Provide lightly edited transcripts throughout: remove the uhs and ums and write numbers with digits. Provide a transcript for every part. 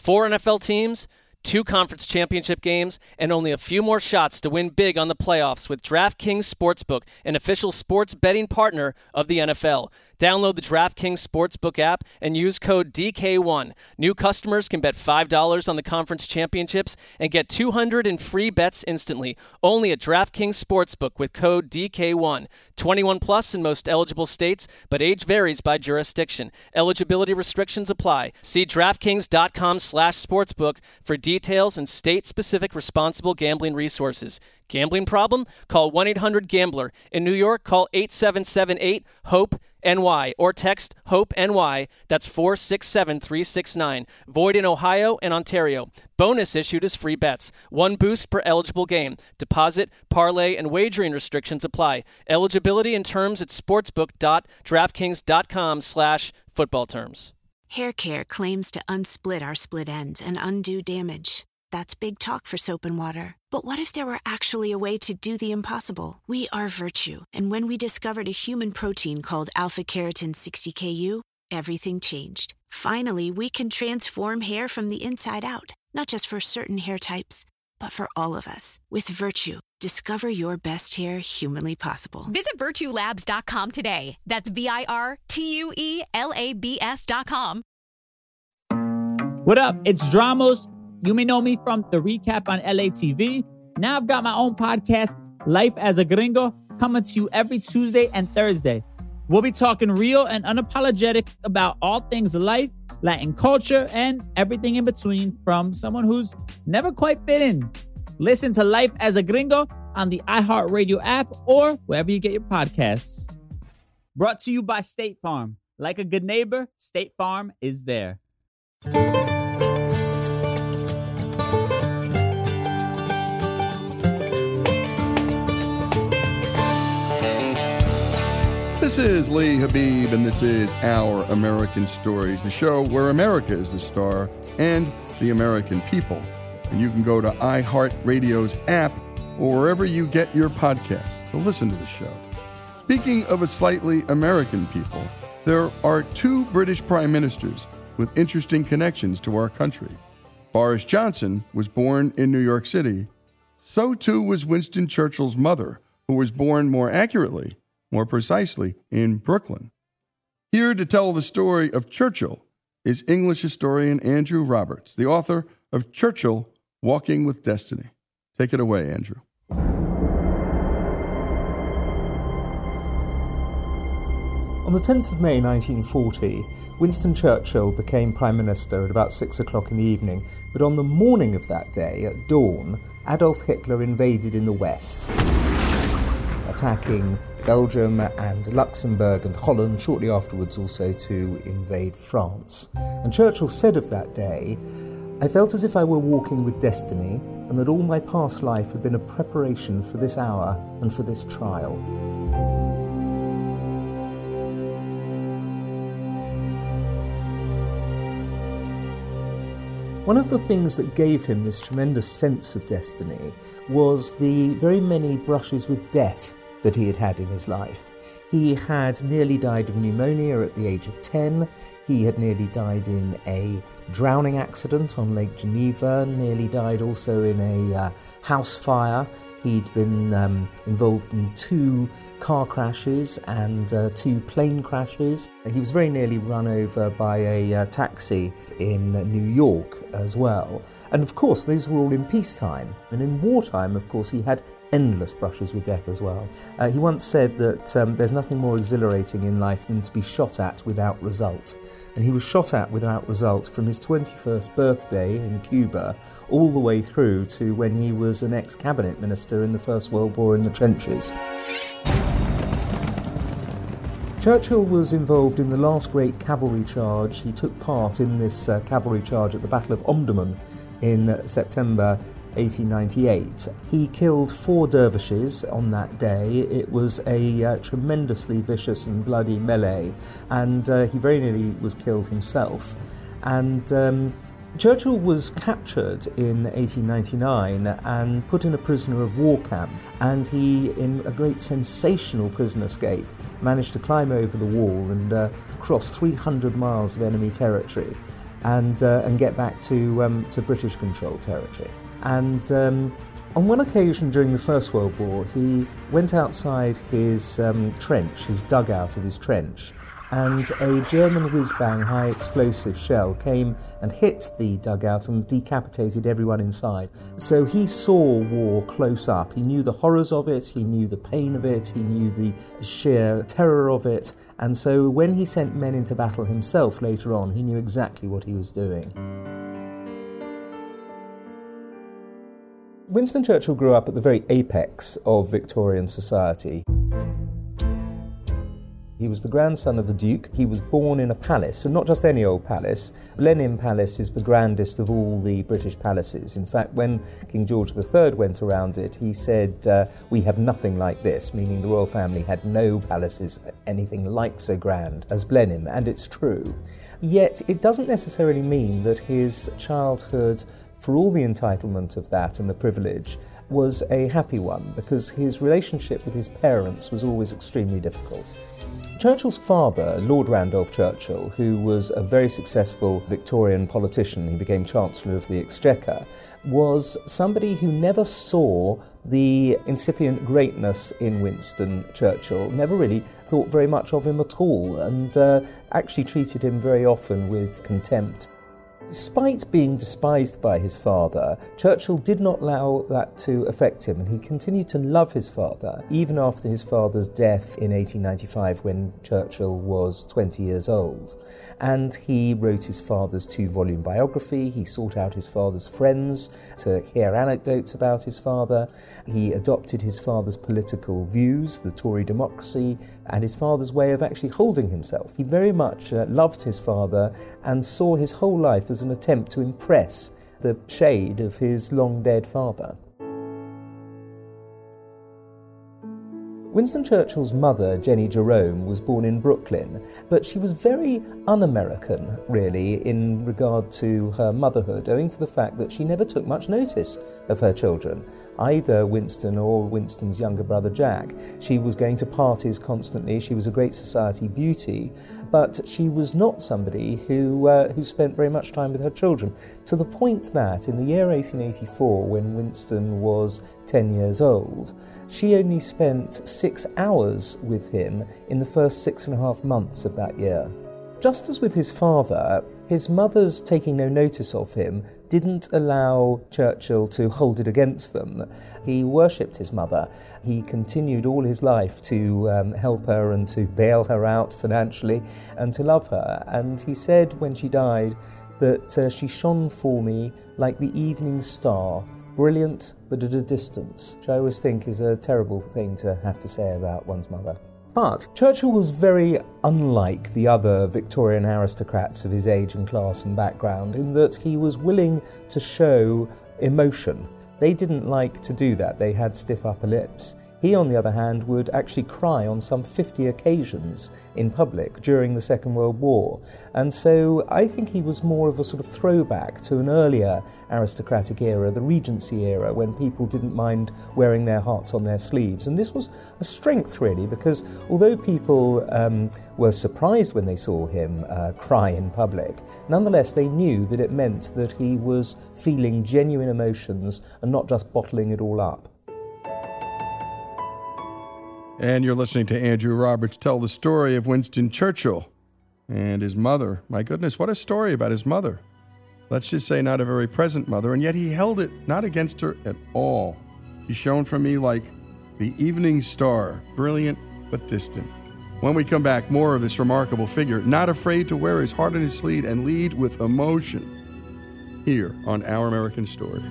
4 NFL teams, 2 conference championship games, and only a few more shots to win big on the playoffs with DraftKings Sportsbook, an official sports betting partner of the NFL. Download the DraftKings Sportsbook app and use code DK1. New customers can bet $5 on the conference championships and get $200 in free bets instantly. Only at DraftKings Sportsbook with code DK1. 21 plus in most eligible states, but age varies by jurisdiction. Eligibility restrictions apply. See DraftKings.com/sportsbook for details and state-specific responsible gambling resources. Gambling problem? Call 1-800-GAMBLER. In New York, call 8778-HOPE-NY or text HOPE-NY. That's 467-369. Void in Ohio and Ontario. Bonus issued as free bets. 1 boost per eligible game. Deposit, parlay, and wagering restrictions apply. Eligibility and terms at sportsbook.draftkings.com/football terms. Hair Care claims to unsplit our split ends and undo damage. That's big talk for soap and water. But what if there were actually a way to do the impossible? We are Virtue, and when we discovered a human protein called alpha-keratin 60KU, everything changed. Finally, we can transform hair from the inside out, not just for certain hair types, but for all of us. With Virtue, discover your best hair humanly possible. Visit virtuelabs.com today. That's VIRTUELABS.com. What up? It's Dramos. You may know me from the recap on LATV. Now I've got my own podcast, Life as a Gringo, coming to you every Tuesday and Thursday. We'll be talking real and unapologetic about all things life, Latin culture, and everything in between from someone who's never quite fit in. Listen to Life as a Gringo on the iHeartRadio app or wherever you get your podcasts. Brought to you by State Farm. Like a good neighbor, State Farm is there. This is Lee Habib, and this is Our American Stories, the show where America is the star and the American people. And you can go to iHeartRadio's app or wherever you get your podcasts to listen to the show. Speaking of a slightly American people, there are 2 British prime ministers with interesting connections to our country. Boris Johnson was born in New York City. So too was Winston Churchill's mother, who was born more precisely, in Brooklyn. Here to tell the story of Churchill is English historian Andrew Roberts, the author of Churchill, Walking with Destiny. Take it away, Andrew. On the 10th of May 1940, Winston Churchill became Prime Minister at about 6 o'clock in the evening, but on the morning of that day, at dawn, Adolf Hitler invaded in the west, attacking Belgium and Luxembourg and Holland, shortly afterwards also to invade France. And Churchill said of that day, "I felt as if I were walking with destiny, and that all my past life had been a preparation for this hour and for this trial." One of the things that gave him this tremendous sense of destiny was the very many brushes with death that he had had in his life. He had nearly died of pneumonia at the age of 10. He had nearly died in a drowning accident on Lake Geneva, nearly died also in a house fire. He'd been involved in 2 car crashes and 2 plane crashes. He was very nearly run over by a taxi in New York as well. And of course, those were all in peacetime. And in wartime, of course, he had endless brushes with death as well. He once said that there's nothing more exhilarating in life than to be shot at without result. And he was shot at without result from his 21st birthday in Cuba all the way through to when he was an ex-cabinet minister in the First World War in the trenches. Churchill was involved in the last great cavalry charge. He took part in this cavalry charge at the Battle of Omdurman in September 1898. He killed 4 dervishes on that day. It was a tremendously vicious and bloody melee, and he very nearly was killed himself. And Churchill was captured in 1899 and put in a prisoner of war camp, and he, in a great sensational prison escape, managed to climb over the wall and cross 300 miles of enemy territory. and get back to British controlled territory. And on one occasion during the First World War, he went outside his trench, his dugout of his trench, and a German whiz-bang high-explosive shell came and hit the dugout and decapitated everyone inside. So he saw war close up. He knew the horrors of it, he knew the pain of it, he knew the sheer terror of it, and so when he sent men into battle himself later on, he knew exactly what he was doing. Winston Churchill grew up at the very apex of Victorian society. He was the grandson of the Duke. He was born in a palace, and not just any old palace. Blenheim Palace is the grandest of all the British palaces. In fact, when King George III went around it, he said, "We have nothing like this," meaning the royal family had no palaces anything like so grand as Blenheim, and it's true. Yet it doesn't necessarily mean that his childhood, for all the entitlement of that and the privilege, was a happy one, because his relationship with his parents was always extremely difficult. Churchill's father, Lord Randolph Churchill, who was a very successful Victorian politician, he became Chancellor of the Exchequer, was somebody who never saw the incipient greatness in Winston Churchill, never really thought very much of him at all, and actually treated him very often with contempt. Despite being despised by his father, Churchill did not allow that to affect him, and he continued to love his father, even after his father's death in 1895 when Churchill was 20 years old. And he wrote his father's 2-volume biography, he sought out his father's friends to hear anecdotes about his father, he adopted his father's political views, the Tory democracy, and his father's way of actually holding himself. He very much loved his father and saw his whole life as an attempt to impress the shade of his long-dead father. Winston Churchill's mother, Jenny Jerome, was born in Brooklyn, but she was very un-American, really, in regard to her motherhood, owing to the fact that she never took much notice of her children, either Winston or Winston's younger brother Jack. She was going to parties constantly, she was a great society beauty, but she was not somebody who spent very much time with her children, to the point that in the year 1884, when Winston was 10 years old, she only spent 6 hours with him in the first 6.5 months of that year. Just as with his father, his mother's taking no notice of him didn't allow Churchill to hold it against them. He worshipped his mother. He continued all his life to help her and to bail her out financially and to love her. And he said when she died that she shone for me like the evening star, brilliant but at a distance, which I always think is a terrible thing to have to say about one's mother. But Churchill was very unlike the other Victorian aristocrats of his age and class and background in that he was willing to show emotion. They didn't like to do that, they had stiff upper lips. He, on the other hand, would actually cry on some 50 occasions in public during the Second World War. And so I think he was more of a sort of throwback to an earlier aristocratic era, the Regency era, when people didn't mind wearing their hearts on their sleeves. And this was a strength, really, because although people were surprised when they saw him cry in public, nonetheless they knew that it meant that he was feeling genuine emotions and not just bottling it all up. And you're listening to Andrew Roberts tell the story of Winston Churchill and his mother. My goodness, what a story about his mother. Let's just say not a very present mother, and yet he held it not against her at all. She shone for me like the evening star, brilliant but distant. When we come back, more of this remarkable figure, not afraid to wear his heart on his sleeve and lead with emotion, here on Our American Stories.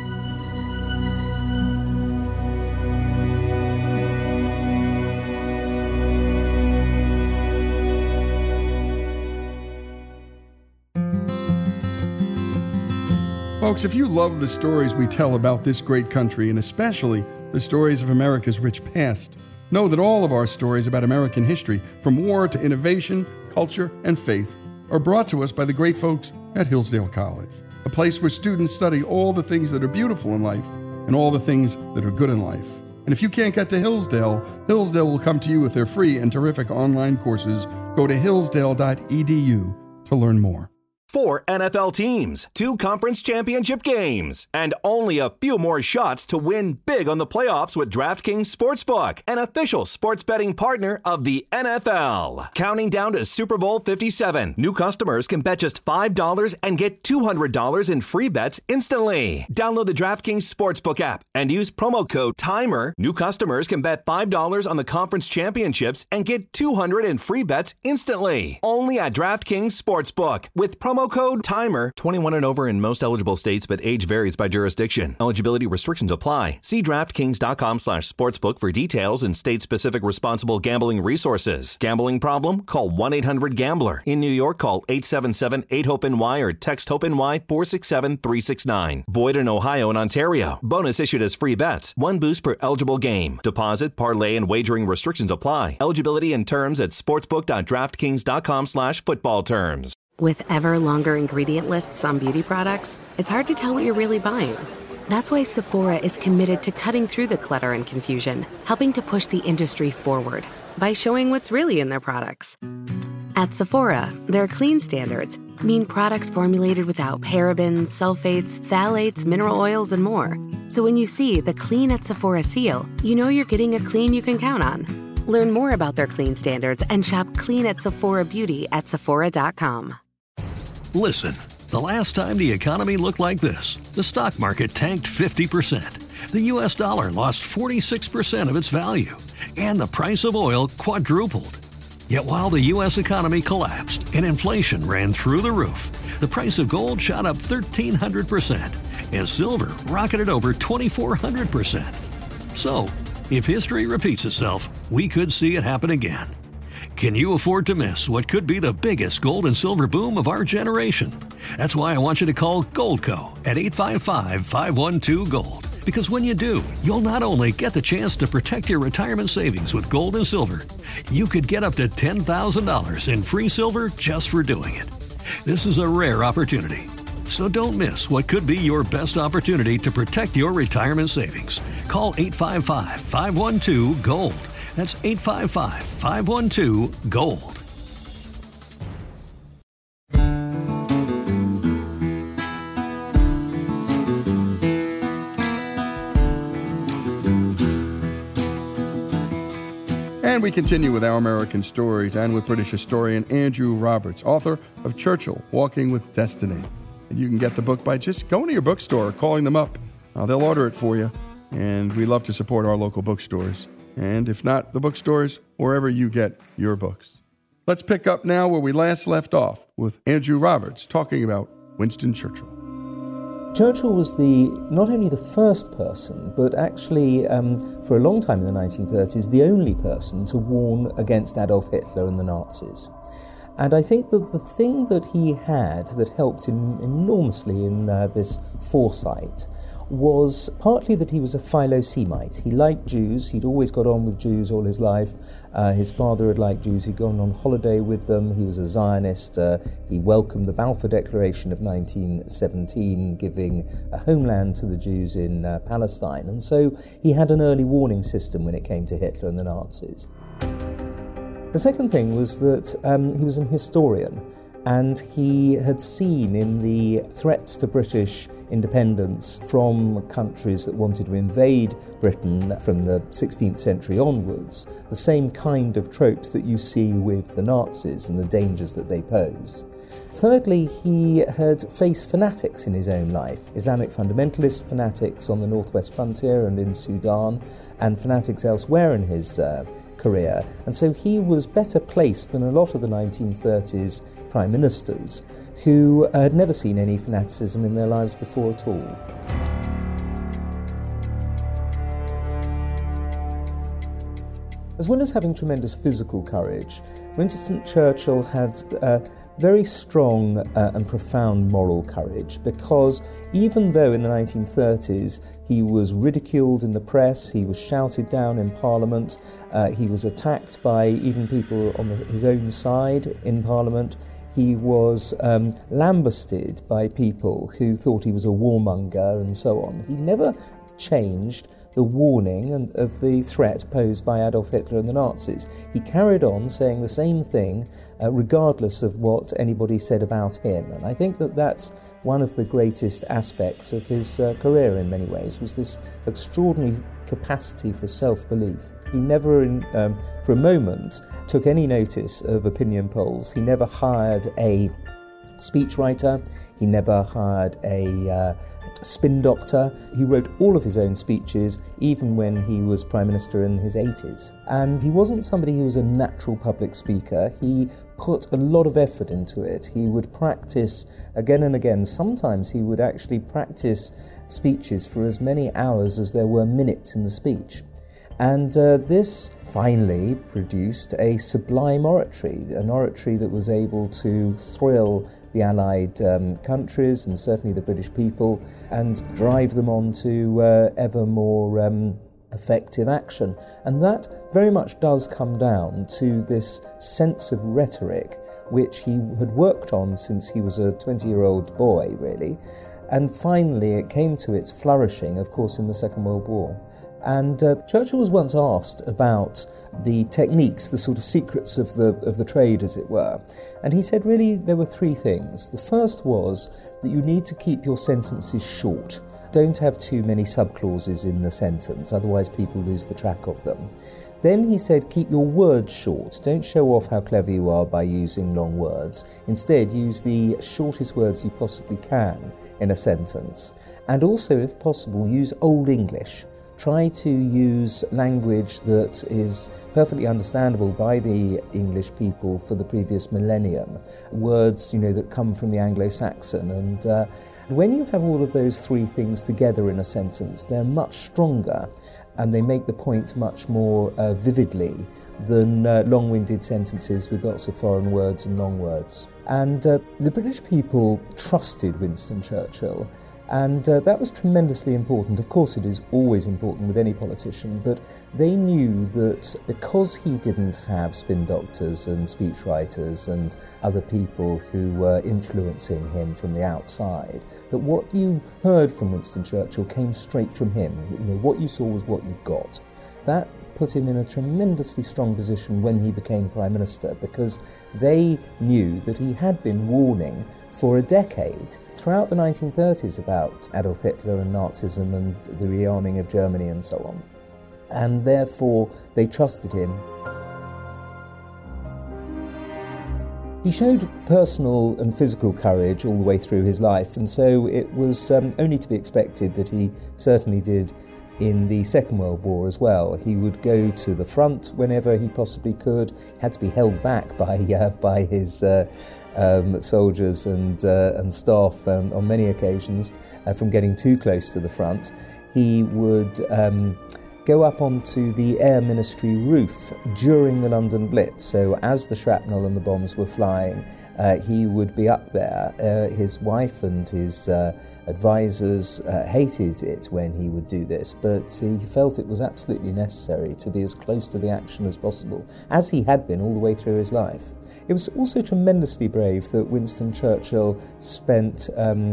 Folks, if you love the stories we tell about this great country, and especially the stories of America's rich past, know that all of our stories about American history, from war to innovation, culture, and faith, are brought to us by the great folks at Hillsdale College, a place where students study all the things that are beautiful in life and all the things that are good in life. And if you can't get to Hillsdale, Hillsdale will come to you with their free and terrific online courses. Go to hillsdale.edu to learn more. 4 NFL teams, 2 conference championship games, and only a few more shots to win big on the playoffs with DraftKings Sportsbook, an official sports betting partner of the NFL. Counting down to Super Bowl 57, new customers can bet just $5 and get $200 in free bets instantly. Download the DraftKings Sportsbook app and use promo code TIMER. New customers can bet $5 on the conference championships and get $200 in free bets instantly. Only at DraftKings Sportsbook with promo code TIMER. 21 and over in most eligible states, but age varies by jurisdiction. Eligibility restrictions apply. See DraftKings.com/sportsbook for details and state-specific responsible gambling resources. Gambling problem? Call 1-800-GAMBLER. In New York, call 877-8-HOPE-NY or text HOPE-NY 467-369. Void in Ohio and Ontario. Bonus issued as free bets. 1 boost per eligible game. Deposit, parlay, and wagering restrictions apply. Eligibility and terms at sportsbook.draftkings.com/football terms. With ever longer ingredient lists on beauty products, it's hard to tell what you're really buying. That's why Sephora is committed to cutting through the clutter and confusion, helping to push the industry forward by showing what's really in their products. At Sephora, their clean standards mean products formulated without parabens, sulfates, phthalates, mineral oils, and more. So when you see the Clean at Sephora seal, you know you're getting a clean you can count on. Learn more about their clean standards and shop clean at Sephora Beauty at Sephora.com. Listen, the last time the economy looked like this, the stock market tanked 50%. The U.S. dollar lost 46% of its value, and the price of oil quadrupled. Yet while the U.S. economy collapsed and inflation ran through the roof, the price of gold shot up 1,300%, and silver rocketed over 2,400%. So, if history repeats itself, we could see it happen again. Can you afford to miss what could be the biggest gold and silver boom of our generation? That's why I want you to call Goldco at 855-512-GOLD. Because when you do, you'll not only get the chance to protect your retirement savings with gold and silver, you could get up to $10,000 in free silver just for doing it. This is a rare opportunity. So don't miss what could be your best opportunity to protect your retirement savings. Call 855-512-GOLD. That's 855-512-GOLD. And we continue with Our American Stories and with British historian Andrew Roberts, author of Churchill, Walking with Destiny. And you can get the book by just going to your bookstore or calling them up. They'll order it for you. And we love to support our local bookstores. And if not, the bookstores, wherever you get your books. Let's pick up now where we last left off with Andrew Roberts talking about Winston Churchill. Churchill was not only the first person, but actually, for a long time in the 1930s, the only person to warn against Adolf Hitler and the Nazis. And I think that the thing that he had that helped him enormously in this foresight was partly that he was a Philo-Semite. He liked Jews. He'd always got on with Jews all his life. His father had liked Jews. He'd gone on holiday with them. He was a Zionist. He welcomed the Balfour Declaration of 1917, giving a homeland to the Jews in Palestine. And so he had an early warning system when it came to Hitler and the Nazis. The second thing was that he was an historian, and he had seen in the threats to British independence from countries that wanted to invade Britain from the 16th century onwards, the same kind of tropes that you see with the Nazis and the dangers that they posed. Thirdly, he had faced fanatics in his own life, Islamic fundamentalist fanatics on the northwest frontier and in Sudan, and fanatics elsewhere in his career, and so he was better placed than a lot of the 1930s prime ministers who had never seen any fanaticism in their lives before at all. As well as having tremendous physical courage, Winston Churchill had very strong and profound moral courage, because even though in the 1930s he was ridiculed in the press, he was shouted down in Parliament, he was attacked by even people on his own side in Parliament, he was lambasted by people who thought he was a warmonger and so on. He never changed the warning of the threat posed by Adolf Hitler and the Nazis. He carried on saying the same thing regardless of what anybody said about him. And I think that that's one of the greatest aspects of his career in many ways, was this extraordinary capacity for self-belief. He never, for a moment, took any notice of opinion polls. He never hired a speechwriter. He never hired a spin doctor. He wrote all of his own speeches, even when he was Prime Minister in his 80s. And he wasn't somebody who was a natural public speaker. He put a lot of effort into it. He would practice again and again. Sometimes he would actually practice speeches for as many hours as there were minutes in the speech. And this finally produced a sublime oratory, an oratory that was able to thrill the Allied countries and certainly the British people and drive them on to ever more effective action. And that very much does come down to this sense of rhetoric which he had worked on since he was a 20-year-old boy, really. And finally it came to its flourishing, of course, in the Second World War. And Churchill was once asked about the techniques, the sort of secrets of the trade, as it were. And he said, really, there were three things. The first was that you need to keep your sentences short. Don't have too many subclauses in the sentence, otherwise people lose the track of them. Then he said, keep your words short. Don't show off how clever you are by using long words. Instead, use the shortest words you possibly can in a sentence. And also, if possible, use Old English. Try to use language that is perfectly understandable by the English people for the previous millennium. Words, that come from the Anglo-Saxon. And when you have all of those three things together in a sentence, they're much stronger and they make the point much more vividly than long-winded sentences with lots of foreign words and long words. And the British people trusted Winston Churchill. And that was tremendously important. Of course, it is always important with any politician, but they knew that because he didn't have spin doctors and speechwriters and other people who were influencing him from the outside, that what you heard from Winston Churchill came straight from him. What you saw was what you got. That put him in a tremendously strong position when he became Prime Minister, because they knew that he had been warning for a decade throughout the 1930s about Adolf Hitler and Nazism and the rearming of Germany and so on. And therefore they trusted him. He showed personal and physical courage all the way through his life, and so it was only to be expected that he certainly did in the Second World War as well. He would go to the front whenever he possibly could. He had to be held back by his soldiers and staff on many occasions from getting too close to the front. He would go up onto the Air Ministry roof during the London Blitz. So as the shrapnel and the bombs were flying, he would be up there. His wife and his advisors hated it when he would do this, but he felt it was absolutely necessary to be as close to the action as possible, as he had been all the way through his life. It was also tremendously brave that Winston Churchill spent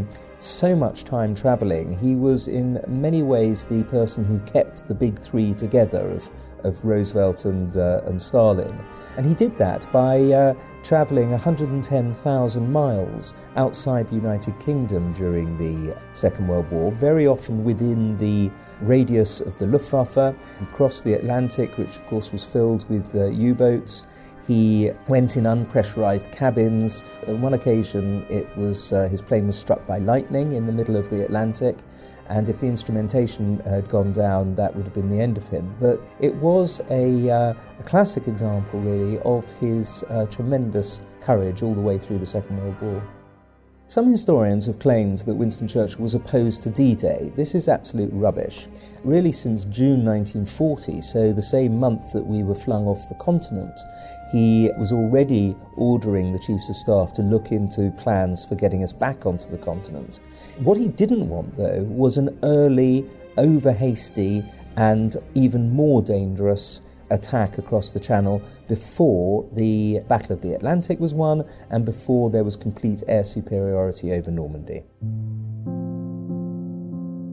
so much time travelling. He was in many ways the person who kept the big three together of Roosevelt and Stalin. And he did that by travelling 110,000 miles outside the United Kingdom during the Second World War, very often within the radius of the Luftwaffe. He crossed the Atlantic, which of course was filled with U-boats. He went in unpressurized cabins. On one occasion, it was his plane was struck by lightning in the middle of the Atlantic, and if the instrumentation had gone down, that would have been the end of him. But it was a classic example, really, of his tremendous courage all the way through the Second World War. Some historians have claimed that Winston Churchill was opposed to D-Day. This is absolute rubbish. Really, since June 1940, so the same month that we were flung off the continent, he was already ordering the chiefs of staff to look into plans for getting us back onto the continent. What he didn't want, though, was an early, over-hasty and even more dangerous attack across the Channel before the Battle of the Atlantic was won and before there was complete air superiority over Normandy.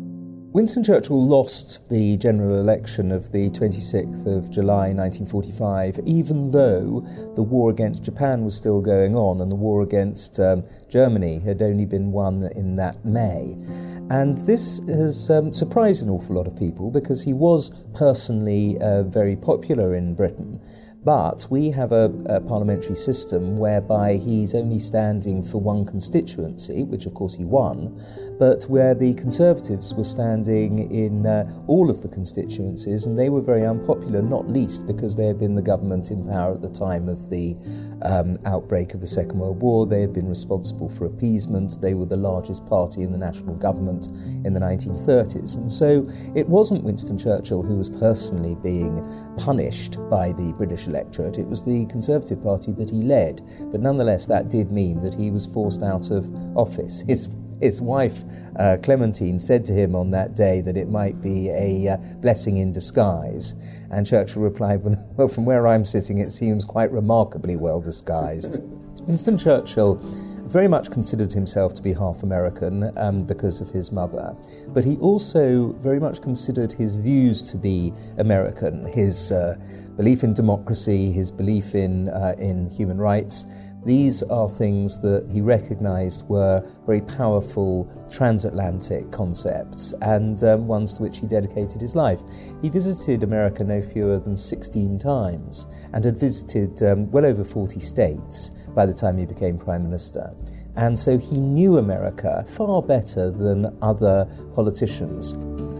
Winston Churchill lost the general election of the 26th of July 1945, even though the war against Japan was still going on and the war against Germany had only been won in that May. And this has surprised an awful lot of people because he was personally very popular in Britain. But we have a parliamentary system whereby he's only standing for one constituency, which of course he won, but where the Conservatives were standing in all of the constituencies, and they were very unpopular, not least because they had been the government in power at the time of the outbreak of the Second World War. They had been responsible for appeasement. They were the largest party in the national government in the 1930s. And so it wasn't Winston Churchill who was personally being punished by the British electorate. It was the Conservative Party that he led. But nonetheless, that did mean that he was forced out of office. His wife, Clementine, said to him on that day that it might be a blessing in disguise. And Churchill replied, well, from where I'm sitting, it seems quite remarkably well disguised. Winston Churchill very much considered himself to be half American because of his mother, but he also very much considered his views to be American, his belief in democracy, his belief in human rights. These are things that he recognised were very powerful transatlantic concepts and ones to which he dedicated his life. He visited America no fewer than 16 times and had visited well over 40 states by the time he became Prime Minister. And so he knew America far better than other politicians.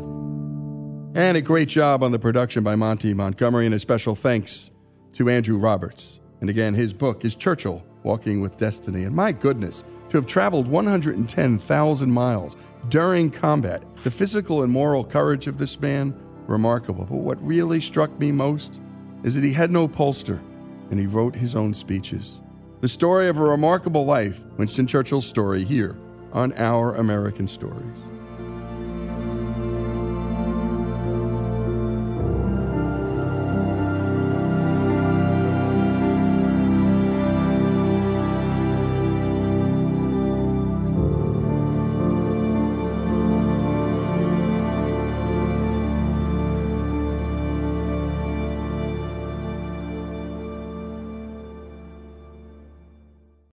And a great job on the production by Monty Montgomery, and a special thanks to Andrew Roberts. And again, his book is Churchill, Walking with Destiny. And my goodness, to have traveled 110,000 miles during combat, the physical and moral courage of this man, remarkable. But what really struck me most is that he had no pollster, and he wrote his own speeches. The story of a remarkable life, Winston Churchill's story, here on Our American Stories.